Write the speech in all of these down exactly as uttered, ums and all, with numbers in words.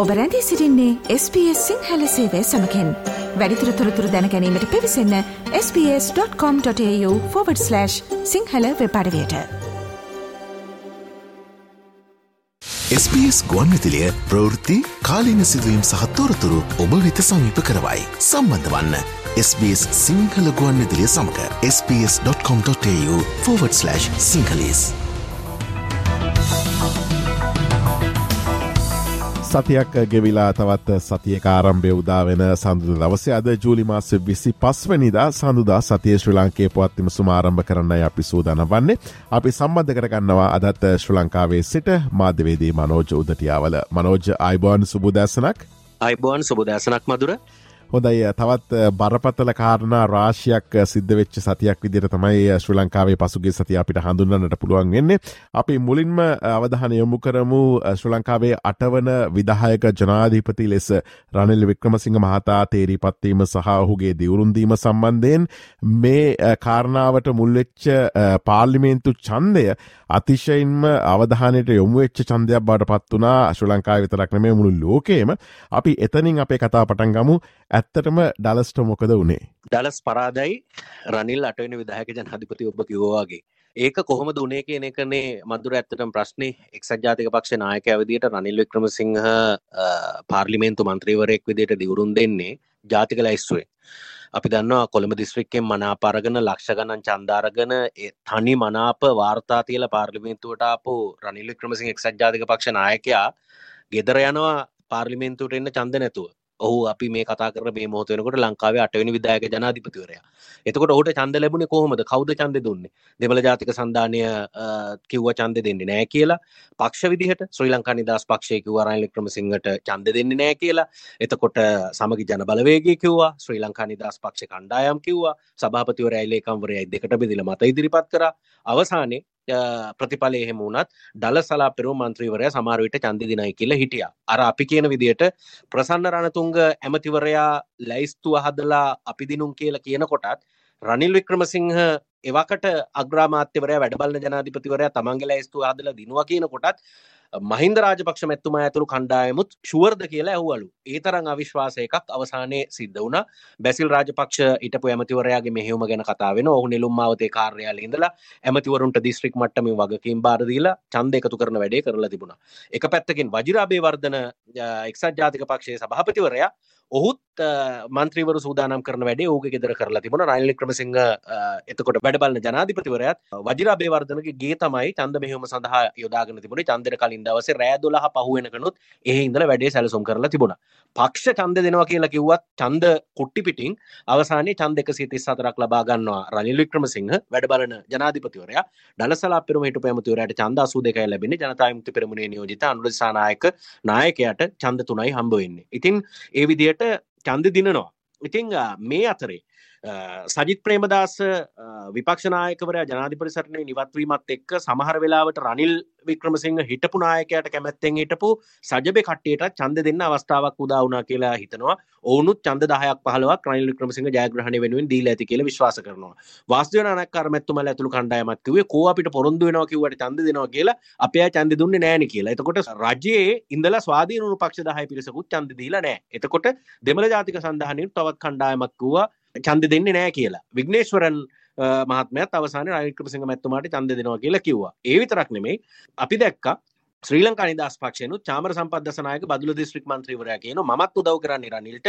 ඔබ රැඳී සිටින්නේ එස් බී එස් සිංහල සේවය සමගින්. වැඩිදුර තොරතුරු දැන ගැනීමට පිවිසන්න S B S dot com dot AU forward slash Sinhala web අඩවියට. එස් බී එස් ගුවන්විදුලිය ප්‍රවෘත්ති කාලීන සිදුවීම් සහ තොරතුරු ඔබ වෙත සමීප කරවයි. සම්බන්ධ වන්න එස් බී එස් සිංහල ගුවන්විදුලිය සමග S B S dot com dot AU forward slash Sinhalese. සතියක් ගෙවිලා තවත් සතියක ආරම්භය උදා වෙන සඳුදා දවසේ අද ජූලි මාසෙ විසිපස් වෙනිදා සඳුදා සතියේ ශ්‍රී ලාංකේය පුවත් විමසුම ආරම්භ කරන්නයි අපි සූදානම් වන්නේ. අපි සම්බන්ධ කරගන්නවා අදත් ශ්‍රී ලංකාවේ සිට මාධ්‍යවේදී මනෝජ් උදටියාවල. මනෝජ් ආයිබෝන් සුබ උදෑසනක්. ආයිබෝන් සුබ උදෑසනක් මధుර. හොඳයි, තවත් බරපතල කාරණා රාශියක් සිද්ධ වෙච්ච සතියක් විදිහට තමයි ශ්‍රී ලංකාවේ පසුගිය සතිය අපිට හඳුන්වන්නට පුළුවන් වෙන්නේ. අපි මුලින්ම අවධානය යොමු කරමු ශ්‍රී ලංකාවේ අටවන විධායක ජනාධිපති ලෙස රනිල් වික්‍රමසිංහ මහතා තේරීපත් වීම සහ ඔහුගේ දිවුරුම් දීම සම්බන්ධයෙන් මේ කාරණාවට මුල් වෙච්ච පාර්ලිමේන්තු ඡන්දය අතිශයින්ම අවධානයට යොමු වෙච්ච ඡන්දයක් බවට පත් වුණා. ශ්‍රී ලංකාවේ විතරක් නෙමෙයි මුළු ලෝකෙම. අපි එතනින් අපේ කතාව පටන් ගමු. ඇත්තටම ඩලස්ට මොකද වුණේ? ඩලස් පරාදයි රනිල් අටවෙනි විධායක ජනාධිපති ඔබ කිව්වා වගේ. ඒක කොහොමද වුණේ කියන එකනේ මధుර ඇත්තටම ප්‍රශ්නේ. එක්සත් ජාතික පක්ෂ නායකයා විදියට රනිල් වික්‍රමසිංහ පාර්ලිමේන්තු මන්ත්‍රීවරයෙක් විදියට දිවුරුම් දෙන්නේ ජාතික ලැයිස්තුවෙන්. අපි දන්නවා කොළඹ දිස්ත්‍රික්කයෙන් මනාප අරගෙන ලක්ෂ ගණන් ඡන්ද අරගෙන තනි මනාප වාර්තා තියලා පාර්ලිමේන්තුවට ආපු රනිල් වික්‍රමසිංහ එක්සත් ජාතික පක්ෂ නායකයා ගෙදර යනවා පාර්ලිමේන්තුවට එන්න ඡන්ද නැතුව. ඔහු අපි මේ කතා කරන මේ මොහොත වෙනකොට ලංකාවේ අටවෙනි විධායක ජනාධිපතිවරයා. එතකොට ඔහුට ඡන්ද ලැබුණේ කොහොමද? කවුද ඡන්ද දුන්නේ? දෙමළ ජාතික සන්ධානය කිව්ව ඡන්ද දෙන්නේ නැහැ කියලා. පක්ෂ විදිහට ශ්‍රී ලංකා නිදහස් පක්ෂය කිව්වා රනිල් වික්‍රමසිංහට ඡන්ද දෙන්නේ නැහැ කියලා. එතකොට සමගි ජන බලවේගය කිව්වා. ශ්‍රී ලංකා නිදහස් පක්ෂ කණ්ඩායම් කිව්වා. සභාපතිවරයයි ලේකම්වරයයි දෙකට බෙදලා මත ඉදිරිපත් කරා. අවසානයේ ප්‍රතිඵලය එහෙම වුණත් ඩලස් පෙරමුණු මන්ත්‍රීවරයා සමහර විට ඡන්ද දිනයි කියලා හිටියා. අර අපි කියන විදිහට ප්‍රසන්න රණතුංග ඇමතිවරයා ලැයිස්තුව හදලා අපි දිනුම් කියලා කියන කොටත් රනිල් වික්‍රමසිංහ එවකට අග්‍රාමාත්‍යවරයා වැඩ බලන ජනාධිපතිවරයා තමන්ගේ ලැයිස්තුව හදලා දිනුවා කියන කොටත් මහින්ද රාජපක්ෂ මැතිතුමා ඇතුළු කණ්ඩායමුත් ෂුවර්ද කියලා ඇහුවලු. ඒ තරම් අවිශ්වාස එකක් අවසානයේ සිද්ධ වුණා. බැසිල් රාජපක්ෂ හිටපු ඇමතිවරයාගේ මෙහෙයුම ගැන කතා වෙනවා. ඔහු නෙළුම් මාවතේ කාර්යාලයේ ඉඳලා ඇමතිවරුන්ට දිස්ත්‍රික් මට්ටමින් වගකීම් බාර දීලා ඡන්ද එකතු කරන වැඩේ කරලා තිබුණා. එක පැත්තකින් වජිර අබේවර්ධන එක්සත් ජාතික පක්ෂයේ සභාපතිවරයා ඔහුත් මන්ත්‍රීවරු සූදානම් කරන වැඩේ ඔහුගේ ගෙදර කරලා තිබුණා. රනිල් වික්‍රමසිංහ එතකොට වැඩ බලන ජනාධිපතිවරයාත් වජිර අබේවර්ධනගේ ගේ තමයි ඡන්ද මෙහෙයුම සඳහා යොදාගෙන තිබුණේ. ඡන්දෙට කලින් දවසේ රෑ දොළහ පහ වෙනකනුත් එහෙ ඉඳලා වැඩේ සැලසුම් කරලා තිබුණා. පක්ෂ ඡන්ද දෙනවා කියලා කිව්වත් ඡන්ද කුට්ටි පිටින් අවසානයේ ඡන්ද එකසිය තිස් හතරක් ලබා ගන්නවා රනිල් වික්‍රමසිංහ වැඩ බලන ජනාධිපතිවරයා. ඩලසලා පෙරමුණ හිටපු ඇමතිවරයාට ඡන්ද අසූ දෙකයි ලැබෙන්නේ. ජනතා විමුක්ති පෙරමුණේ නියෝජිත අනුර දිසානායක නායකයාට ඡන්ද තුනයි හම්බ වෙන්නේ. ඉතින් ඒ විදිහට ඡන්ද දිනනවා. ඉතින් මේ අතරේ සජිත් ප්‍රේමදාස විපක්ෂ නායකවරයා ජනාධිපති සටනේ ඉවත් වීමත් එක්ක සමහර වෙලාවට රනිල් වික්‍රමසිංහ හිටපු නායකයාට කැමැත්තෙන් හිටපු සජබේ කට්ටියට ඡන්ද දෙන්න අවස්ථාවක් උදා වුණා කියලා හිතනවා. ඔවුනුත් ඡන්ද දහයක් පහළොවක් රනිල් වික්‍රමසිංහ ජයග්‍රහණය වෙනුවෙන් දීලා ඇති කියලා විශ්වාස කරනවා. වාසුදේව නායකකාර මැතිතුමාලා ඇතුළු කණ්ඩායමක් කිව්වේ කෝ අපිට පොරොන්දු වෙනවා කිව්වට ඡන්ද දෙනවා කියලා අපේ අය ඡන්ද දුන්නේ නැහැ නේ කියලා. එතකොට රජයේ ඉඳලා ස්වාධීන වුණු පක්ෂ දහය පිරිසකුත් ඡන්ද දීලා නැහැ. එතකොට දෙමළ ජාතික සන්ධානයේ තවත් කණ්ඩායමක් කිව්වා ඡන්ද දෙන්නේ නැහැ කියලා. විග්නේශ්වරන් මහත්මයාත් අවසානයේ රනිල් වික්‍රමසිංහ මැතිතුමාට ඡන්ද දෙනවා කියලා කිව්වා. ඒ විතරක් නෙමෙයි අපි දැක්කා ශ්‍රී ලංකා නිදහස් පක්ෂයනුත් චාමර සම්පත් දසනායක බදුල්ල දිස්ත්‍රික් මන්ත්‍රීවරයා කියනවා මමත් උදව් කරන්නේ රනිල්ට.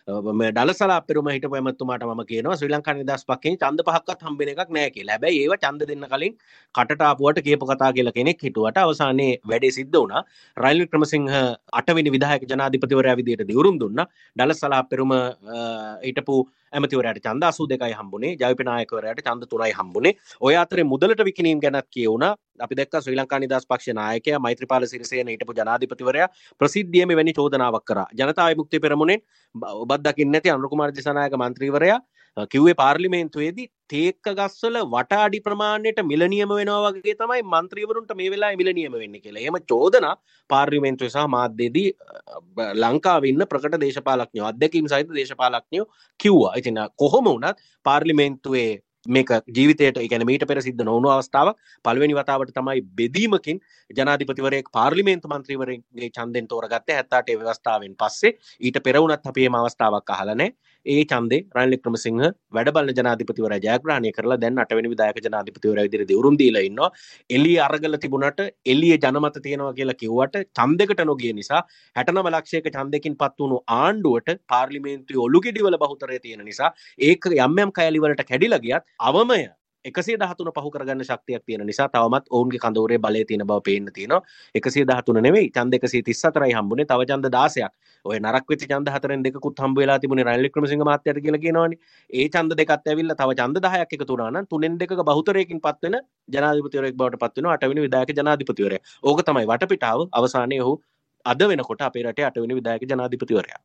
ඩලසලා පෙරමුණ හිටපු එමතුමාට මම කියනවා ශ්‍රී ලංකා නිදහස් පක්ෂයෙන් ඡන්ද පහක්වත් හම්බෙන එකක් නැහැ කියලා. හැබැයි ඒව ඡන්ද දෙන්න කලින් කටට ආපුවට කියපු කතා කියලා කෙනෙක් හිටුවට අවසානයේ වැඩේ සිද්ධ වුණා. රනිල් වික්‍රමසිංහ අටවෙනි විධායක ජනාධිපතිවරයා විදියට දිවුරුම් දුන්නා. ඩලසලා පෙරමුණ හිටපු ඇමතිවරයාට ඡන්ද අසූ දෙකයි හම්බුනේ. ජයපේ නායකවරයාට ඡන්ද තුනයි හම්බුනේ. ඔය අතරේ මුදලට විකිණීම් ගැනත් කියුණා. අපි දැක්කා ශ්‍රී ලංකා නිදහස් පක්ෂ නායකයා මෛත්‍රීපාල සිරිසේන හිටපු ජනාධිපතිවරයා ප්‍රසිද්ධියේම වෙනි චෝදනාවක් කරා. ජනතා විමුක්ති පෙරමුණෙන් ඔබත් දකින්නේ නැති අනුර කුමාර දිසානායක මන්ත්‍රීවරයා කිව්වේ පාර්ලිමේන්තුවේදී තේක්ක ගස්වල වට අඩි ප්‍රමාණයට මිල නියම වෙනවා වගේ තමයි මන්ත්‍රීවරුන්ට මේ වෙලාවේ මිල නියම වෙන්නේ කියලා. එහෙම චෝදනා පාර්ලිමේන්තුවේ සහ මාධ්‍යයේදී ලංකාවේ ඉන්න ප්‍රකට දේශපාලඥයෝ අධ්‍යක්ීම් සහිත දේශපාලඥයෝ කිව්වා. ඉතින් කොහොම වුණත් පාර්ලිමේන්තුවේ මේක ජීවිතයට ඒ කියන්නේ මීට පෙර සිද්ධ නොවුණු අවස්ථාවක්. පළවෙනි වතාවට තමයි බෙදීමකින් ජනාධිපතිවරයෙක් පාර්ලිමේන්තු මන්ත්‍රීවරයෙක්ගේ ඡන්දෙන් තෝරගත්තේ හැත්තෑ අට ව්‍යවස්ථාවෙන් පස්සේ. ඊට පෙර වුණත් අපි මේ අවස්ථාවක් අහලා නැහැ. ඒ ඡන්දේ රනිල් වික්‍රමසිංහ වැඩ බලන ජනාධිපතිවරයා ජයග්‍රහණය කරලා දැන් අටවෙනි විධායක ජනාධිපතිවරයා විදිහට දිවුරුම් දීලා ඉන්නවා. එළිය අරගල තිබුණට එළිය ජනමත තියෙනවා කියලා කිව්වට ඡන්දයකට නොගිය නිසා හැටනව ලක්ෂයක ඡන්දයකින් පත් වුණු ආණ්ඩුවට පාර්ලිමේන්තුවේ ඔලුගෙඩිවල බහුතරය තියෙන නිසා ඒක යම් යම් කැලි වලට කැඩිලා ගියත් අවමය එකසිය දහතුන පහු කරගන්න ශක්තියක් තියෙන නිසා තවමත් ඔවුන්ගේ කඳවුරේ බලය තියෙන බව පේන්න තියෙනවා. එකසිය දහතුන නෙවෙයි ඡන්ද එකසිය තිස් හතරයි හම්බුනේ. තව ඡන්ද දාසයක්. ඔය නරක වෙච්ච ඡන්ද හතරෙන් දෙකකුත් හම්බ වෙලා තිබුණේ රනිල් වික්‍රමසිංහ මහත්තයාට කියලා කියනවනේ. ඒ ඡන්ද දෙකත් ඇවිල්ලා තව ඡන්ද දහයක් එකතු වුණා නම් තුනෙන් දෙකක බහුතරයකින් පත් වෙන ජනාධිපතිවරයෙක් බවට පත් වෙනවා අටවෙනි විධායක ජනාධිපතිවරයා. ඕක තමයි වටපිටාව. අවසානයේ ඔහු අද වෙනකොට අපේ රටේ අටවෙනි විධායක ජනාධිපතිවරයා.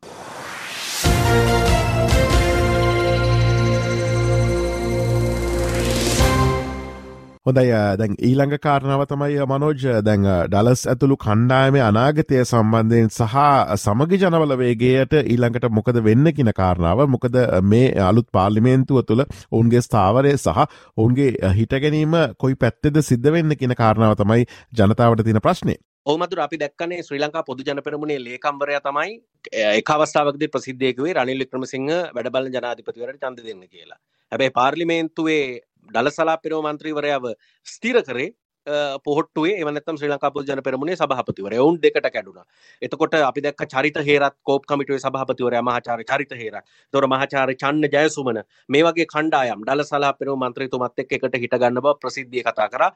හොඳයි දැන් ඊළඟ කාරණාව තමයි මනෝජ් දැන් ඩලස් ඇතුළු කණ්ඩායමේ අනාගතය සම්බන්ධයෙන් සහ සමගි ජනවල වේගයට ඊළඟට මොකද වෙන්න කියන කාරණාව. මොකද මේ අලුත් පාර්ලිමේන්තුව තුළ ඔවුන්ගේ ස්ථාවරය සහ ඔවුන්ගේ හිට ගැනීම කොයි පැත්තෙද සිද්ධ වෙන්න කියන කාරණාව තමයි ජනතාවට තියෙන ප්‍රශ්නේ. ඔව් මధుර අපි දැක්කනේ ශ්‍රී ලංකා පොදු ජන පෙරමුණේ ලේකම්වරයා තමයි එක අවස්ථාවකදී ප්‍රසිද්ධිය කිව්වේ රනිල් වික්‍රමසිංහ වැඩ බලන ජනාධිපතිවරයාට ඡන්ද දෙන්න කියලා. හැබැයි පාර්ලිමේන්තුවේ දලසලා පෙරමුණ මන්ත්‍රීවරයාව ස්ථිර කරේ පොහොට්ටුවේ එව නැත්නම් ශ්‍රී ලංකා පොදු ජන පෙරමුණේ සභාපතිවරයා. වුන් දෙකට කැඩුනා. එතකොට අපි දැක්ක චරිත හේරත් කෝප් කමිටුවේ සභාපතිවරයා මහාචාර්ය චරිත හේරත්. ඒතොර මහාචාර්ය චන්න ජයසුමන මේ වගේ කණ්ඩායම් දලසලා පෙරමුණ මන්ත්‍රීතුමත් එක්ක එකට හිට ගන්න බව ප්‍රසිද්ධියේ කතා කරා.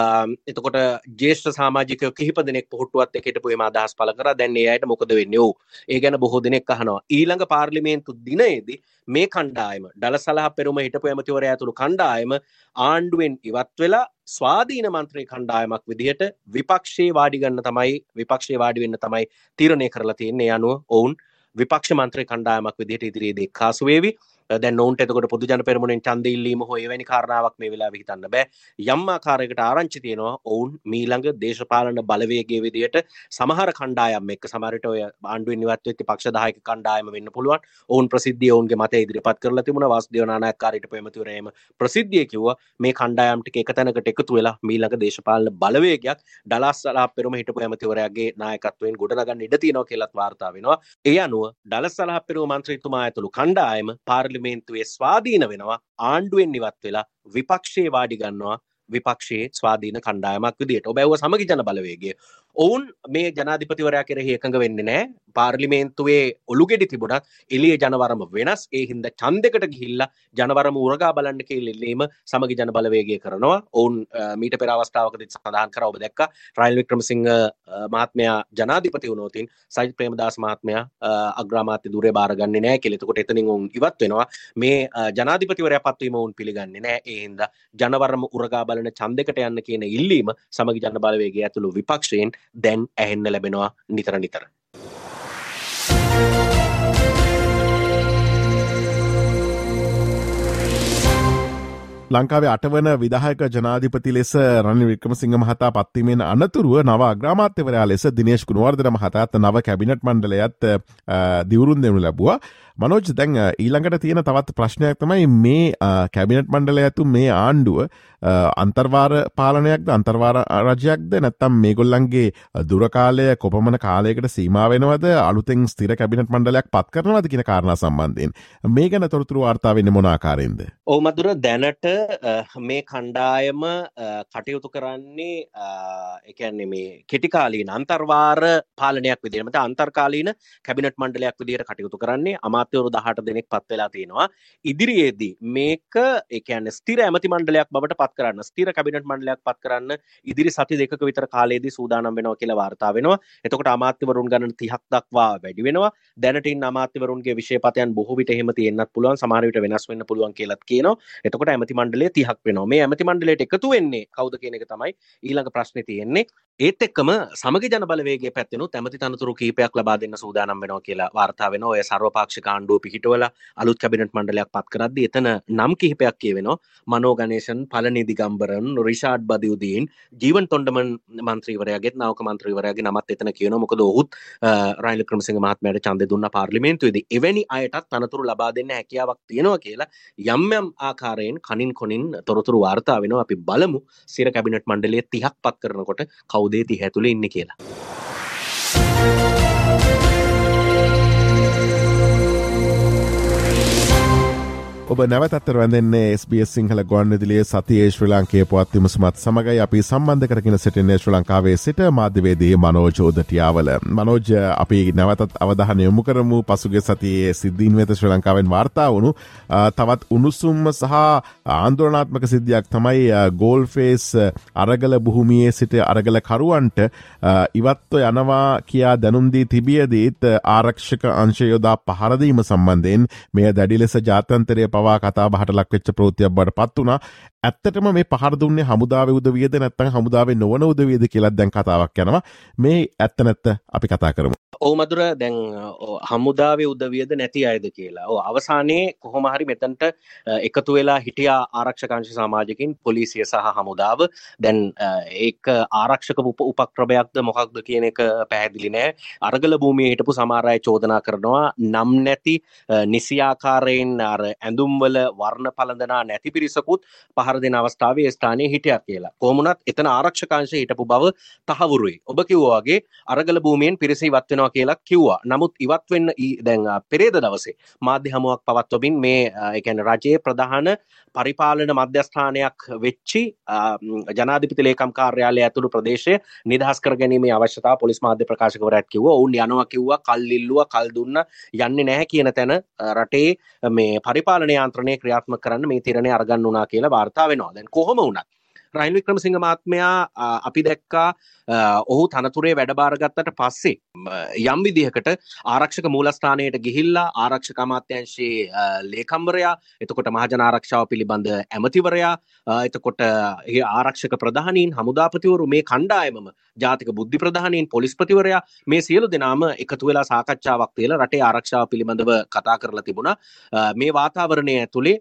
එතකොට ජ්‍යෙෂ්ඨ සමාජිකයෝ කිහිප දෙනෙක් පොහොට්ටුවත් එක්ක හිටපු එම අදහස් පළ කරා. දැන් ඒ අයට මොකද වෙන්නේ? ඔව්. ඒ ගැන බොහෝ දෙනෙක් අහනවා. ඊළඟ පාර්ලිමේන්තු දිනයේදී මේ කණ්ඩායම දලසලා පෙරමුණ හිටපු ඇමතිවරයා ඇතුළු කණ්ඩායම ආණ්ඩුවෙන් ඉවත් වෙලා ස්වාධීන මන්ත්‍රී කණ්ඩායමක් විදිහට විපක්ෂයේ වාඩි ගන්න තමයි විපක්ෂයේ වාඩි වෙන්න තමයි තීරණය කරලා තියෙන්නේ. ඒ අනුව ඔවුන් විපක්ෂ මන්ත්‍රී කණ්ඩායමක් විදිහට ඉදිරියේදී එක්කාසු වේවි. දැන් ඔවුන්ට එතකොට පොදු ජන පෙරමුණෙන් ඡන්ද ඉල්ලීම හෝ එවැනි කාරණාවක් මේ වෙලාවේ හිතන්න බෑ. යම් ආකාරයකට ආරංචි තියෙනවා ඔවුන් මීළඟ දේශපාලන බලවේගයේ විදිහට සමහර කණ්ඩායම් එක්ක සමහරට ඔය ආණ්ඩුවෙන් ඉවත් වෙච්ච පක්ෂ දහයක කණ්ඩායම වෙන්න පුළුවන්. ඔවුන් ප්‍රසිද්ධිය ඔවුන්ගේ මතය ඉදිරිපත් කරලා තිබුණා. වාසුදේව නානායක්කාරීට පෙමතිවරයාම ප්‍රසිද්ධිය කිව්වා මේ කණ්ඩායම් ටික එක තැනකට එකතු වෙලා මීළඟ දේශපාලන බලවේගයක් දලස්සලා පෙරමුණ හිටපු ඇමතිවරයාගේ නායකත්වයෙන් ගොඩනගන්න ඉඩ තියෙනවා කියලාත් වාර්තා වෙනවා. ඒ අනුව දලස්සලා පෙරමුණ මන්ත්‍රීතුමා ඇතුළු කණ්ඩායම පාර්ලිමේන්තුවේ ස්වාධීන වෙනවා. ආණ්ඩුවෙන් ඉවත් වෙලා විපක්ෂයේ වාඩි ගන්නවා විපක්ෂයේ ස්වාධීන කණ්ඩායමක් විදියට. ඔබ ඇහුවා සමගි ජන බලවේගය. ඔවුන් මේ ජනාධිපතිවරයා කෙරෙහි එකඟ වෙන්නේ නැහැ. පාර්ලිමේන්තුවේ ඔලුගෙඩි තිබුණත් එළියේ ජනවරම වෙනස්. ඒ හින්දා ඡන්දයකට ගිහිල්ලා ජනවරම උරගා බලන්න කියලා ඉල්ලීම සමගි ජන බලවේගය කරනවා. ඔවුන් මීට පෙර අවස්ථාවකදී සඳහන් කරා ඔබ දැක්කා රනිල් වික්‍රමසිංහ මහත්මයා ජනාධිපති වුණොතින් සජිත් ප්‍රේමදාස මහත්මයා අග්‍රාමාත්‍ය ධුරය බාරගන්නේ නැහැ කියලා. එතකොට එතනින් ඔවුන් ඉවත් වෙනවා. මේ ජනාධිපතිවරයා පත්වීම ඔවුන් පිළිගන්නේ නැහැ. ඒ හින්දා ජනවරම උරගා බලන ඡන්දයකට යන්න කියන ඉල්ලීම සමගි ජන බලවේගය ඇතුළු විපක්ෂයෙන් දැන් ඇහෙන්න ලැබෙනවා නිතර නිතර. ලංකාවේ අටවන විධායක ජනාධිපති ලෙස රනිල් වික්‍රමසිංහ මහතා පත්වීමෙන් අනතුරුව නව අග්‍රාමාත්‍යවරයා ලෙස දිනේෂ් ගුණවර්ධන මහතාත් නව කැබිනට් මණ්ඩලයත් දිවුරුම් දෙනු ලැබුවා. මනෝජ් දැන් ඊළඟට තියෙන තවත් ප්‍රශ්නයක් තමයි මේ කැබිනට් මණ්ඩලය ඇතු මේ ආණ්ඩුව අන්තර්වාර පාලනයක්ද අන්තර්වාර රජයක්ද නැත්නම් මේගොල්ලන්ගේ දුරකාලය කොපමණ කාලයකට සීමා වෙනවද අලුතෙන් ස්ථිර කැබිනට් මණ්ඩලයක් පත් කරනවද කියන කාරණා සම්බන්ධයෙන් මේ ගැන තොරතුරු වාර්තා වෙන්නේ මොන ආකාරයෙන්ද? ඔව් මధుර දැනට මේ කණ්ඩායම කටයුතු කරන්නේ ඒ කියන්නේ මේ කෙටි කාලීන අන්තර්වාර පාලනයක් විදිහට මත අන්තර්කාලීන කැබිනට් මණ්ඩලයක් විදිහට කටයුතු කරන්නේ අමාත්‍යවරු දහඅට දෙනෙක් පත් වෙලා තියෙනවා. ඉදිරියේදී මේක ඒ කියන්නේ ස්ථිර ඇමති මණ්ඩලයක් බවට පත් කරන්න ස්ථිර කැබිනට් මණ්ඩලයක් පත් කරන්න ඉදිරි සති දෙකක විතර කාලයේදී සූදානම් වෙනවා කියලා වාර්තා වෙනවා. එතකොට අමාත්‍යවරුන් ගණන තිහක් දක්වා වැඩි වෙනවා. දැනට ඉන්න අමාත්‍යවරුන්ගේ විෂයපතයන් බොහෝ විට එහෙම තියෙන්නත් පුළුවන්. සමහර විට වෙනස් වෙන්න පුළුවන් කියලාත් කියනවා. එතකොට ඇමති මණ්ඩලය තිහක් වෙනවා. මේ ඇමති මණ්ඩලයට එකතු වෙන්නේ කවුද කියන එක තමයි ඊළඟ ප්‍රශ්නේ තියෙන්නේ. ඒත් එක්කම සමගි ජන බලවේගයේ පැත්තෙනුත් ඇමති තනතුරු කීපයක් ලබා දෙන්න සූදානම් වෙනවා කියලා වාර්තා වෙනවා. ඔය සර්වපාක්ෂික ආණ්ඩුව පිහිටවලා අලුත් කැබිනට් මණ්ඩලයක් පත් කරද්දී එතන නම් කිහිපයක් කියවෙනවා. මනෝ ගණේෂන්, පළනි දිගම්බරන්, රිෂාඩ් බදියුදීන්, ජීවන් තොණ්ඩමන් මන්ත්‍රීවරයාගේත් නාවක මන්ත්‍රීවරයාගේ නමත් එතන කියනවා. මොකද ඔහුත් රනිල් වික්‍රමසිංහ මහත්මයාට ඡන්දය දුන්නා පාර්ලිමේන්තුවේදී. එවැනි අයටත් තනතුරු ලබා දෙන්න හැකියාවක් තියෙනවා කියලා යම් යම් ආකාරයෙන් කනින් කොනින් තොරතුරු වාර්තා වෙනවා. අපි බලමු සිර කැබිනට් මණ්ඩලයේ තිහක් පත් කරනකොට කවුද තිහ ඇතුලේ ඉන්නේ කියලා. ඔබ නැවතත් වැඳෙන්නේ එස් බී එස් සිංහල ගුවන්විදුලියේ සතියේ ශ්‍රී ලාංකේය පුවත් විමසුමත් සමගයි. අපි සම්බන්ධ කරගෙන සිටින්නේ ශ්‍රී ලංකාවේ සිට මාධ්‍යවේදී මනෝජ් ඕදටියාවල. මනෝජ්, අපි නැවතත් අවධානය යොමු කරමු පසුගිය සතියේ සිද්ධීන් වෙත ශ්‍රී ලංකාවෙන් වාර්තා වුණු තවත් උණුසුම් සහ ආందోලනාත්මක සිද්ධියක් තමයි ගෝල්ෆේස් අරගල භූමියේ සිට අරගල කරුවන්ට ඉවත්ව යනවා කියා දැනුම් දී තිබියදීත් ආරක්ෂක අංශ යොදා පහර දීම සම්බන්ධයෙන් මෙය දැඩි ලෙස ජාත්‍යන්තරයේ පවා කතා බහට ලක් වෙච්ච ප්‍රවෘත්තියක් බවට පත් වුණා. ඇත්තටම මේ පහර දුන්නේ හමුදාවේ උදවියද නැත්නම් හමුදාවේ නොවන උදවියද කියලා දැන් කතාවක් යනවා. මේ ඇත්ත නැත්ත අපි කතා කරමු. ඔව් මధుර, දැන් හමුදාවේ උදවියද නැති අයද කියලා. ඔව් අවසානයේ කොහොම හරි මෙතනට එකතු වෙලා හිටියා ආරක්ෂක අංශ සමාජිකින්, පොලිසිය සහ හමුදාව. දැන් ඒක ආරක්ෂක උපක්‍රමයක්ද මොකක්ද කියන එක පැහැදිලි නෑ. අරගල භූමියේ හිටපු සමහර අය චෝදනා කරනවා නම් නැති නිසි ආකාරයෙන් අර ඇඳුම් වල වර්ණ පළඳනා නැති පිරිසකුත් පහර දෙන අවස්ථාවේ ස්ථානයේ හිටියා කියලා. කොහොම වුණත් එතන ආරක්ෂක අංශය හිටපු බව තහවුරුයි. ඔබ කිව්වා වගේ අරගල භූමියෙන් පිරිස ඉවත් වෙනවා කියලා කිව්වා. නමුත් ඉවත් වෙන්න දැන් පෙරේද දවසේ මාධ්‍ය හමුවක් පවත්වමින් මේ ඒ කියන්නේ රජයේ ප්‍රධාන පරිපාලන මධ්‍යස්ථානයක් වෙච්චි ජනාධිපති ලේකම් කාර්යාලය ඇතුළු ප්‍රදේශය නිදහස් කර ගැනීමේ අවශ්‍යතාව පොලිස් මාධ්‍ය ප්‍රකාශකවරයාට කිව්වා. ඔවුන් යනවා කිව්වා, කල් ඉල්ලුවා, කල් දුන්නා, යන්නේ නැහැ කියන තැන රටේ මේ පරිපාලන යාන්ත්‍රණය ක්‍රියාත්මක කරන්න මේ තීරණය අරගන්න උනා කියලා වාර්තා වෙනවා. දැන් කොහොම වුණත් රනිල් වික්‍රමසිංහ මහත්මයා අපි දැක්කා ඔහු තනතුරේ වැඩබාර ගත්තට පස්සේ යම් විදිහකට ආරක්ෂක මූලස්ථානයට ගිහිල්ලා ආරක්ෂක අමාත්‍යාංශයේ ලේකම්වරයා, එතකොට මහජන ආරක්ෂාව පිළිබඳ ඇමතිවරයා, එතකොට ආරක්ෂක ප්‍රධානීන්, හමුදාපතිවරු, මේ කණ්ඩායමම ජාතික බුද්ධි ප්‍රධානීන්, පොලිස්පතිවරයා, මේ සියලු දෙනාම එකතු වෙලා සාකච්ඡාවක් තියලා රටේ ආරක්ෂාව පිළිබඳව කතා කරලා තිබුණා. මේ වාතාවරණය ඇතුලේ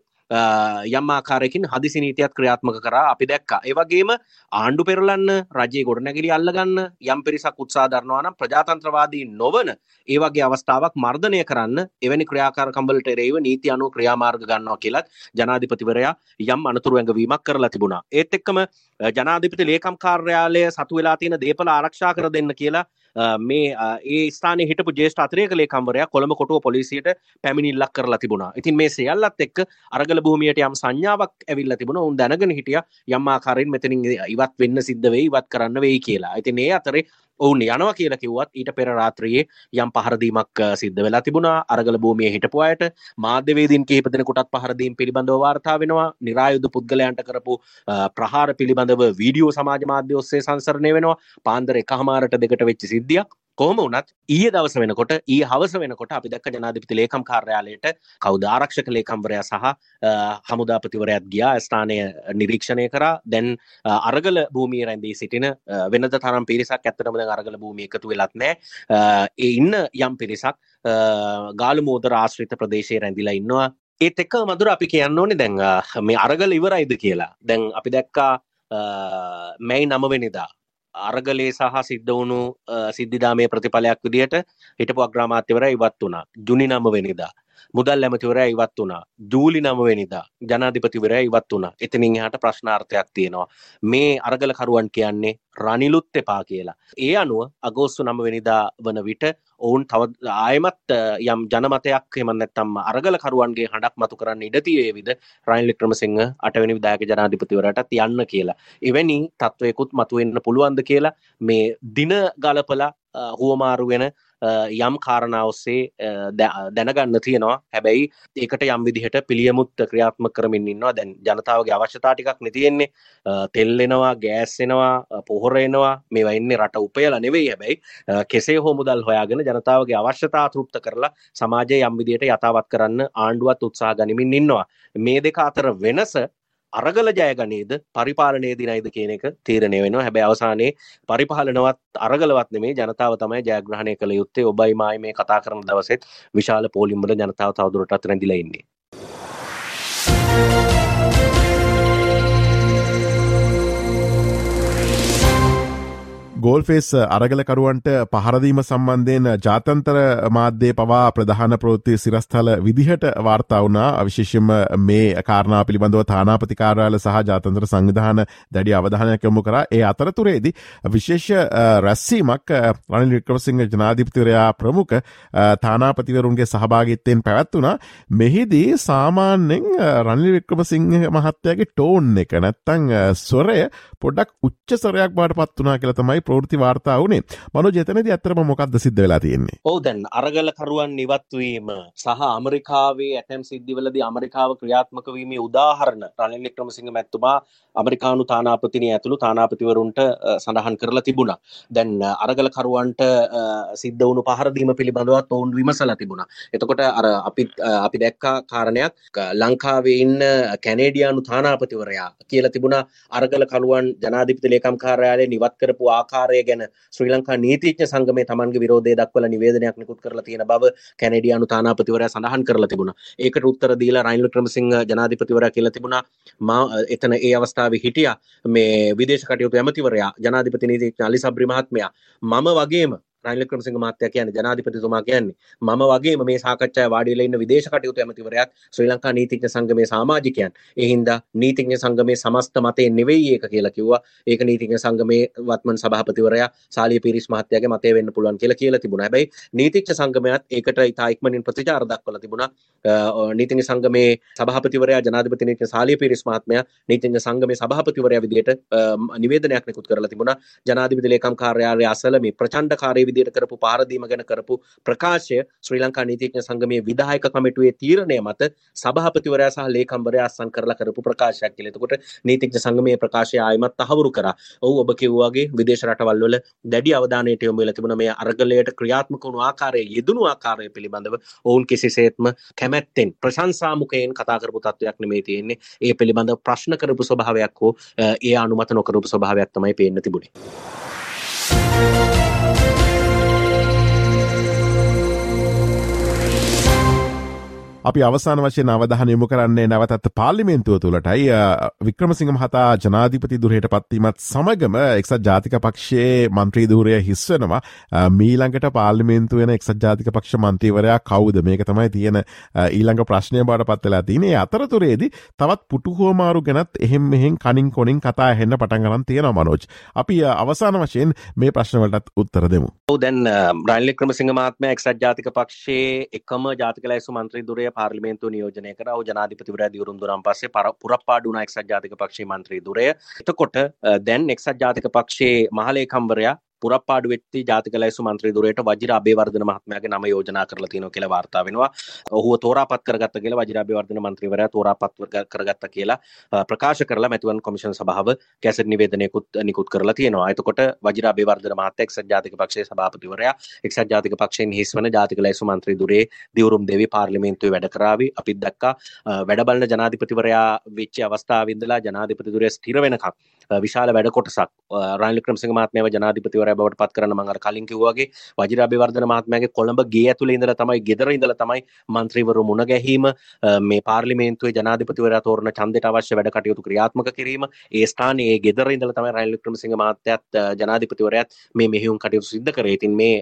යම් ආකාරයකින් හදිසි නීතියක් ක්‍රියාත්මක කරා අපි දැක්කා. ඒ වගේම ආණ්ඩු පෙරලන්න, රජයේ ගොඩනැගිලි අල්ලගන්න යම් පිරිසක් උත්සාහ දරනවා නම් ප්‍රජාතන්ත්‍රවාදී නොවන ඒ වගේ අවස්ථාවක් මර්ධනය කරන්න එවැනි ක්‍රියාකාරකම් වලට එරෙහිව නීති අනුව ක්‍රියාමාර්ග ගන්නවා කියලා ජනාධිපතිවරයා යම් අනතුරු ඇඟවීමක් කරලා තිබුණා. ඒත් එක්කම ජනාධිපති ලේකම් කාර්යාලය සතු වෙලා තියෙන දේපල ආරක්ෂා කර දෙන්න කියලා මේ ඒ ස්ථානයේ හිටපු ජ්‍යෙෂ්ඨ අතිරේක ලේකම්වරයා කොළඹ කොටුව පොලිසියට පැමිණිල්ලක් කරලා තිබුණා. ඉතින් මේ සියල්ලත් එක්ක අරගල භූමියට යම් සංඥාවක් ඇවිල්ලා තිබුණා. උන් දැනගෙන හිටියා යම් ආකාරයෙන් මෙතනින් ඉවත් වෙන්න සිද්ධ වෙයි, ඉවත් කරන්න වෙයි කියලා. ඉතින් ඒ අතරේ ඔවුන් යනවා කියලා කිව්වත් ඊට පෙර රාත්‍රියේ යම් පහර දීමක් සිද්ධ වෙලා තිබුණා. අරගල භූමියේ හිටපු අයට මාධ්‍යවේදීන් කිහිප දෙනෙකුටත් පහර දීම් පිළිබඳව වාර්තා වෙනවා. නිරායුධ පුද්ගලයන්ට කරපු ප්‍රහාර පිළිබඳව වීඩියෝ සමාජ මාධ්‍ය ඔස්සේ සංසරණය වෙනවා. පාන්දර එකහමාරට දෙකට වෙච්ච සිද්ධියක්. කොහොම වුණත් ඊයේ දවස වෙනකොට, ඊයේ හවස වෙනකොට අපි දැක්ක ජනාධිපති ලේකම් කාර්යාලයට කවුද ආරක්ෂක ලේකම්වරයා සහ හමුදාපතිවරයාත් ගියා, ස්ථානය නිරීක්ෂණය කරා. දැන් අරගල භූමියේ රැඳී සිටින වෙනද තරම් පිරිසක් ඇත්තටම දැන් අරගල භූමිය එකතු වෙලත් නැහැ. ඒ ඉන්න යම් පිරිසක් ගාලු මෝදර ආශ්‍රිත ප්‍රදේශයේ රැඳිලා ඉන්නවා. ඒත් එක්ක මధుර අපි කියන්න ඕනේ දැන් මේ අරගල ඉවරයිද කියලා. දැන් අපි දැක්කා මැයි නව වෙනිදා අරගලේ සහ සිද්ධ වුණු සිද්ධිදාමයේ ප්‍රතිඵලයක් විදියට හිටපු අග්‍රාමාත්‍යවරයා ඉවත් වුණා. ජුනි නව වෙනිදා මුදල් ඇමතිවරයා ඉවත් වුණා. ජූලි නව වෙනිදා ජනාධිපතිවරයා ඉවත් වුණා. එතනින් එහාට ප්‍රශ්නාර්ථයක් තියෙනවා. මේ අරගල කරුවන් කියන්නේ රනිලුත් එපා කියලා. ඒ අනුව අගෝස්තු නව වෙනිදා වන විට ඔවුන් තව ආයමත් යම් ජනමතයක් එහෙම නැත්නම් අරගල කරුවන්ගේ හඬක් මතු කරන්න ඉඩ තියෙවිද රනිල් වික්‍රමසිංහ අටවෙනි විධායක ජනාධිපතිවරයාටත් යන්න කියලා. එවැනි තත්වයකුත් මතුවෙන්න පුළුවන්ද කියලා මේ දින ගලපලා හුවමාරු වෙන යම් කාරණා ඔස්සේ දැනගන්න තියෙනවා. හැබැයි ඒකට යම් විදිහට පිළියමුත් ක්‍රියාත්මක කරමින් ඉන්නවා. දැන් ජනතාවගේ අවශ්‍යතා ටිකක් නේ තියෙන්නේ. තෙල් එනවා, ගෑස් එනවා, පොහොර එනවා. මේවා ඉන්නේ රට උපයලා නෙවෙයි. හැබැයි කෙසේ හෝ මුදල් හොයාගෙන ජනතාවගේ අවශ්‍යතා තෘප්ත කරලා සමාජයේ යම් විදිහට යථාවත් කරන්න ආණ්ඩුවත් උත්සාහ ගනිමින් ඉන්නවා. මේ දෙක අතර වෙනස අරගල ජයගනේද පරිපාලනයේ දිනයිද කියන එක තීරණය වෙනවා. හැබැයි අවසානයේ පරිපාලනවත් අරගලවත් නෙමේ ජනතාව තමයි ජයග්‍රහණය කළ යුත්තේ. ඔබයි මායි මේ කතා කරන දවසෙත් විශාල පෝලිම් වල ජනතාව තවදුරටත් රැඳිලා ඉන්නේ. ගෝල්ෆේස් අරගලකරුවන්ට පහරදීම සම්බන්ධයෙන් ජාතන්තර මාධ්‍යයේ පවා ප්‍රධාන ප්‍රවෘත්ති සිරස්තල විදිහට වාර්තා වුණා. විශේෂයෙන්ම මේ කාරණා පිළිබඳව තානාපති කාර්යාලය සහ ජාතන්තර සංවිධාන දැඩි අවධානයක් යොමු කරා. ඒ අතරතුරේදී විශේෂ රැස්වීමක් රනිල් වික්‍රමසිංහ ජනාධිපතිවරයා ප්‍රමුඛ තානාපතිවරුන්ගේ සහභාගීත්වයෙන් පැවැත්වුණා. මෙහිදී සාමාන්‍යයෙන් රනිල් වික්‍රමසිංහ මහත්තයාගේ ටෝන් එක නැත්තම් ස්වරය පොඩ්ඩක් උච්ච ස්වරයක් බවට පත් වුණා කියලා තමයි ප්‍රවෘත්ති වාර්තා වුණේ. මනෝජ් එතනදී ඇත්තටම මොකක්ද සිද්ධ වෙලා තියෙන්නේ? ඔව් දැන් අරගලකරුවන් ඉවත් වීම සහ ඇමරිකාවේ ඇතැම් සිද්ධිවලදී ඇමරිකාව ක්‍රියාත්මක වීමේ උදාහරණ රනිල් වික්‍රමසිංහ මැතිතුමා ඇමරිකානු තානාපතිනිය ඇතුළු තානාපතිවරුන්ට සඳහන් කරලා තිබුණා. දැන් අරගලකරුවන්ට සිද්ධ වුණු පහර දීම පිළිබඳවත් ඔවුන් විමසලා තිබුණා. එතකොට අර අපි අපි දැක්කා කාරණයක් ලංකාවේ ඉන්න කැනේඩියානු තානාපතිවරයා කියලා තිබුණා අරගලකරුවන් ජනාධිපති ලේකම් කාර්යාලයෙන් ඉවත් කරපු ආකාරය ගැන ශ්‍රී ලංකා නීතිඥ සංගමයේ තමන්ගේ විරෝධය දක්වලා නිවේදනයක් නිකුත් කරලා තියෙන බව කැනේඩියානු තානාපතිවරයා සඳහන් කරලා තිබුණා. ඒකට උත්තර දීලා රනිල් වික්‍රමසිංහ ජනාධිපතිවරයා කියලා තිබුණා මා එතන ඒ අවස්ථාවේ හිටියා මේ විදේශ කටයුතු ඇමතිවරයා ජනාධිපති නීතිඥ අලි සබ්රි මහත්මයා මම වගේම රනිල් වික්‍රමසිංහ මහත්තයා කියන්නේ ජනාධිපතිතුමා කියන්නේ මම වගේම මේ සාකච්ඡාවේ වාඩි වෙලා ඉන්න විදේශ කටයුතු ඇමතිවරයාත් ශ්‍රී ලංකා නීතිඥ සංගමේ සමාජිකයන්. ඒ හින්දා නීතිඥ සංගමේ සමස්ත මතේ නෙවෙයි ඒක කියලා කිව්වා. ඒක නීතිඥ සංගමේ වත්මන් සභාපතිවරයා සාලිය පීරිස් මහත්තයාගේ මතය වෙන්න පුළුවන් කියලා කියලා තිබුණා. හැබැයි නීතිඥ සංගමයත් ඒකට ඉතා ඉක්මනින් ප්‍රතිචාර දක්වලා තිබුණා. නීතිඥ සංගමේ සභාපතිවරයා ජනාධිපති නීතිඥ සාලිය පීරිස් මහත්මයා නීතිඥ සංගමේ සභාපතිවරයා විදියට නිවේදනයක් නිකුත් කරලා තිබුණා. ජනාධිපති ලේකම් කාර්යාලය අසල මේ ප්‍රචණ්ඩකාරී විදියට කරපු පහරදීම ගැන කරපු ප්‍රකාශය ශ්‍රී ලංකා නීතිඥ සංගමයේ විධායක කමිටුවේ තීරණය මත සභාපතිවරයා සහ ලේකම්වරයා අත්සන් කරලා කරපු ප්‍රකාශයක් කියලා. එතකොට නීතිඥ සංගමයේ ප්‍රකාශය ආයිමත් තහවුරු කරා. ඔව් ඔබ කිව්වා වගේ විදේශ රටවල් වල දැඩි අවධානයට යොමු වෙලා තිබුණා මේ අරගලයට ක්‍රියාත්මක වුණු ආකාරය යෙදුණු ආකාරය පිළිබඳව ඔවුන් කිසිසේත්ම කැමැත්තෙන් ප්‍රශංසාමුකයෙන් කතා කරපු තත්වයක් නෙමෙයි තියෙන්නේ. ඒ පිළිබඳව ප්‍රශ්න කරපු ස්වභාවයක් හෝ ඒ අනුමත නොකරපු ස්වභාවයක් තමයි පේන්න තිබුණේ. අපි අවසාන වශයෙන් අවධානය යොමු කරන්නේ නැවතත් පාර්ලිමේන්තුව තුළටයි. වික්‍රමසිංහ මහතා ජනාධිපති ධුරයට පත්වීමත් සමගම එක්සත් ජාතික පක්ෂයේ මන්ත්‍රී ධුරය හිස් වෙනවා. මීළඟට පාර්ලිමේන්තුව වෙන එක්සත් ජාතික පක්ෂ මන්ත්‍රීවරයා කවුද? මේක තමයි තියෙන ඊළඟ ප්‍රශ්නය බවට පත් වෙලා තියෙන්නේ. අතරතුරේදී තවත් පුටු හුවමාරු ගැනත් එහෙම් මෙහෙන් කනින් කොනින් කතා ඇහෙන්න පටන් ගන්න තියෙනවා මනෝජ්. අපි අවසාන වශයෙන් මේ ප්‍රශ්න වලටත් උත්තර දෙමු. ඔව් දැන් රනිල් වික්‍රමසිංහ මහත්මයා එක්සත් ජාතික පක්ෂයේ එකම ජාතික ලැයිස්තු මන්ත්‍රී ධුරය පාර්ලිමේන්තුව නියෝජනය කරා. ඔහු ජනාධිපතිවරයා දිවුරුම් දුරන් පස්සේ පුරප්පාඩු වුණා එක්සත් ජාතික පක්ෂයේ මන්ත්‍රී ධුරය. එතකොට දැන් එක්සත් ජාතික පක්ෂයේ මහලේකම්වරයා පුරප්පාඩු වෙච්ච ජාතික ලැයිස්තු මන්ත්‍රී ධුරයට වජිර අබේවර්ධන මහත්මයාගේ නම යෝජනා කරලා තියෙනවා කියලා වාර්තා වෙනවා. ඔහුව තෝරාපත් කරගත්ත කියලා වජිර අබේවර්ධන මන්ත්‍රීවරයා තෝරාපත් කරගත්ත කියලා ප්‍රකාශ කරලා මැතිවන් කොමිෂන් සභාව කැසට් නිවේදනයකුත් නිකුත් කරලා තියෙනවා. එතකොට වජිර අබේවර්ධන මහත්තයා එක්සත් ජාතික පක්ෂයේ සභාපතිවරයා එක්සත් ජාතික පක්ෂයෙන් හිස්වන ජාතික ලැයිස්තු මන්ත්‍රී ධුරයේ දිවුරුම් දෙවි පාර්ලිමේන්තුවේ වැඩ කරાવી. අපිත් දැක්කා වැඩ බලන ජනාධිපතිවරයා වෙච්ච අවස්ථාවේ ඉඳලා ජනාධිපති ධුරය ස්ථිර වෙනකම් විශාල වැඩ කොටසක් රනිල් වික්‍රමසිංහ මහත්මයාව ජනාධිපතිවරයා බවට පත් කරන්න මම අර කලින් කිව්වා වගේ වජිර අබේවර්ධන මහත්මයාගේ කොළඹ ගේ ඇතුලේ ඉඳලා තමයි ගෙදර ඉඳලා තමයි മന്ത്രിවරු මුණ ගැහිම මේ පාර්ලිමේන්තුවේ ජනාධිපතිවරයා තෝරන ඡන්දයට අවශ්‍ය වැඩ කටයුතු ක්‍රියාත්මක කිරීම ඒ ස්ථානයේ ඒ ගෙදර ඉඳලා තමයි රනිල් වික්‍රමසිංහ මහත්තයාත් ජනාධිපතිවරයාත් මේ මෙහෙයුම් කටයුතු සිද්ධ කරේ. ඉතින් මේ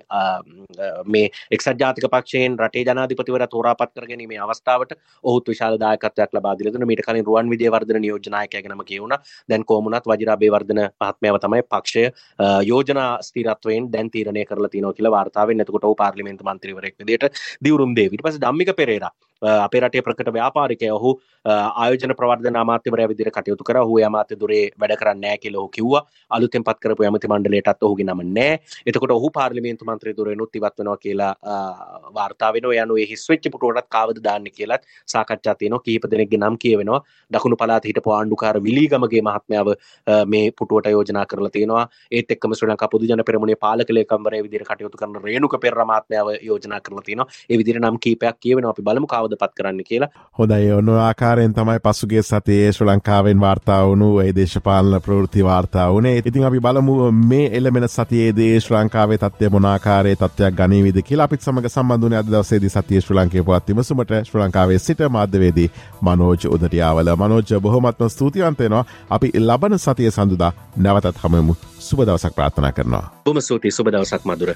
මේ එක්සත් ජාතික පක්ෂයෙන් රටේ ජනාධිපතිවරයා තෝරාපත් කර ගැනීමේ අවස්ථාවට ඔහුත් විශාල දායකත්වයක් ලබා දීලා දුන්නා. මීට කලින් රුවන් විජේවර්ධන නියෝජ්‍ය નાයකයාගේ නම කියුණා. දැන් කොමුණත් වජිර අබේවර්ධන මහත්මයාව තමයි පක්ෂය යෝජනා ස්ථිරත්වයෙන් දැන් තීරණය කරලා තියෙනවා කියලා වාර්තා වෙන්නේ. එතකොට ඔහු පාර්ලිමේන්තු මන්ත්‍රීවරයෙක් විදියට දිවුරුම් දේවි. ඊට පස්සේ ධම්මික පෙරේරා අපේ රටේ ප්‍රකට ව්‍යාපාරිකයා ඔහු ආයෝජන ප්‍රවර්ධන අමාත්‍යවරයා විදියට කටයුතු කරා. ඔහු අමාත්‍ය ධුරේ වැඩ කරන්නේ නැහැ කියලා ඔහු කිව්වා. අලුතෙන් පත් කරපු ඇමති මණ්ඩලයටත් ඔහුගේ නම නැහැ. එතකොට ඔහු පාර්ලිමේන්තු මන්ත්‍රී ධුරේනොත් ඉවත් වෙනවා කියලා වාර්තා වෙනවා. යනු ඒ හිස් වෙච්ච පුටුවටත් කාවද දාන්නේ කියලාත් සාකච්ඡා තියෙනවා. කීප දෙනෙක්ගේ නම් කියවෙනවා. දකුණු පළාත හිටපු ආණ්ඩුකාර විලීගමගේ මහත්මයාව මේ පුටුවට යෝජනා කරලා තියෙනවා. ඒත් එක්කම ශ්‍රී ලංකා පොදු ජන පෙරමුණේ පාලක ලේකම්වරයා විදියට කටයුතු කරන රේණුක පෙරේරා මහත්මයාව යෝජනා කරලා තියෙනවා. ඒ විදියට නම් කීපයක් කියවෙනවා. අපි බලමු කාවද කවුද පත් කරන්න කියලා. හොඳයි ඔන්න ආකාරයෙන් තමයි පසුගිය සතියේ ශ්‍රී ලංකාවෙන් වාර්තා වුණු ඒ දේශපාලන ප්‍රවෘත්ති වාර්තා වුණේ. ඉතින් අපි බලමු මේ එළමෙන සතියේදී ශ්‍රී ලංකාවේ තත්ත්වය මොන ආකාරයේ තත්ත්වයක් ගනීවිද කියලා. අපිත් සමග සම්බන්ධ වුණේ අද දවසේදී සතියේ ශ්‍රී ලංකාවේ පුවත් විමසුමට ශ්‍රී ලංකාවේ සිට මාධ්‍යවේදී මනෝජ් උදටියාවල. මනෝජ් බොහොමත්ම ස්තුතිවන්ත වෙනවා. අපි ලබන සතියේ සඳුදා නැවතත් හමුවෙමු. සුබ දවසක් ප්‍රාර්ථනා කරනවා. බොහොම ස්තුතියි. සුබ දවසක් මధుර.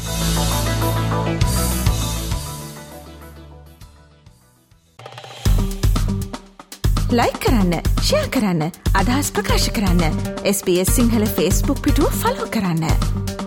ලයික් කරන්න, ෂෙයා කරන්න, අදහස් ප්‍රකාශ කරන්න. S B S Sinhala Facebook පිටුව ෆලෝ කරන්න.